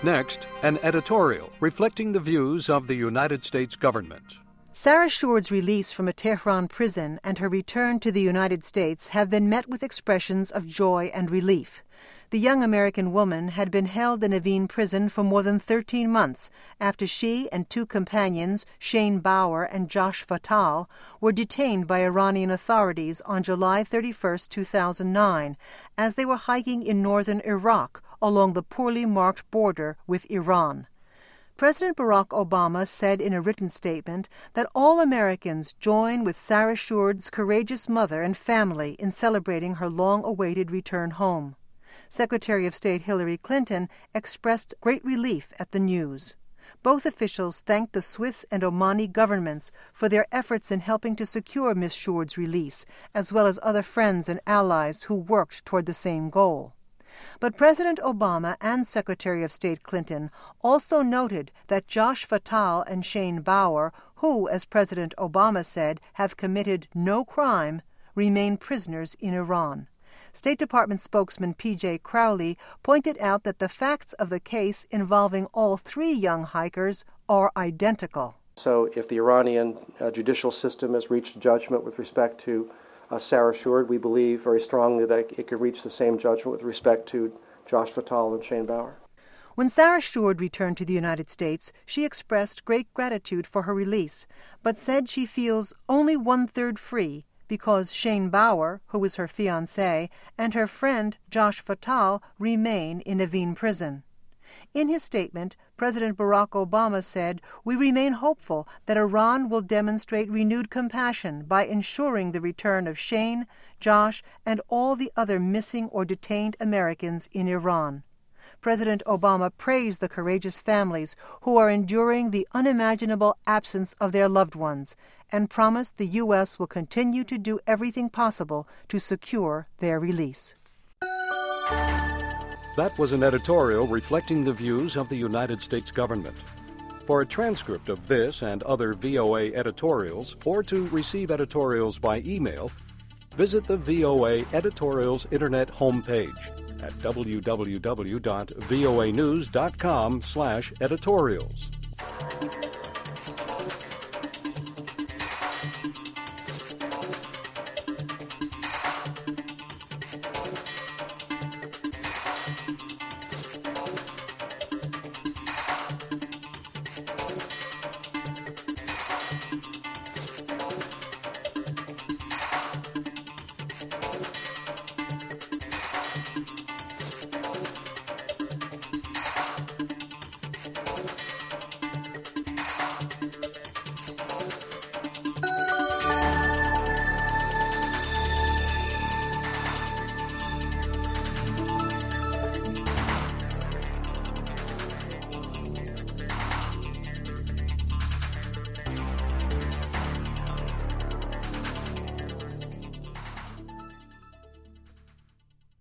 Next, an editorial reflecting the views of the United States government. Sarah Shourd's release from a Tehran prison and her return to the United States have been met with expressions of joy and relief. The young American woman had been held in Evin prison for more than 13 months after she and two companions, Shane Bauer and Josh Fatal, were detained by Iranian authorities on July 31, 2009, as they were hiking in northern Iraq along the poorly marked border with Iran. President Barack Obama said in a written statement that all Americans join with Sarah Shourd's courageous mother and family in celebrating her long-awaited return home. Secretary of State Hillary Clinton expressed great relief at the news. Both officials thanked the Swiss and Omani governments for their efforts in helping to secure Ms. Shourd's release, as well as other friends and allies who worked toward the same goal. But President Obama and Secretary of State Clinton also noted that Josh Fatal and Shane Bauer, who, as President Obama said, have committed no crime, remain prisoners in Iran. State Department spokesman P.J. Crowley pointed out that the facts of the case involving all three young hikers are identical. So if the Iranian judicial system has reached a judgment with respect to Sarah Shourd, we believe very strongly that it could reach the same judgment with respect to Josh Fatal and Shane Bauer. When Sarah Shourd returned to the United States, she expressed great gratitude for her release, but said she feels only one-third free because Shane Bauer, who is her fiancé, and her friend Josh Fatal remain in Evin prison. In his statement, President Barack Obama said, "We remain hopeful that Iran will demonstrate renewed compassion by ensuring the return of Shane, Josh, and all the other missing or detained Americans in Iran." President Obama praised the courageous families who are enduring the unimaginable absence of their loved ones and promised the U.S. will continue to do everything possible to secure their release. That was an editorial reflecting the views of the United States government. For a transcript of this and other VOA editorials, or to receive editorials by email, visit the VOA Editorials Internet homepage at www.voanews.com/editorials.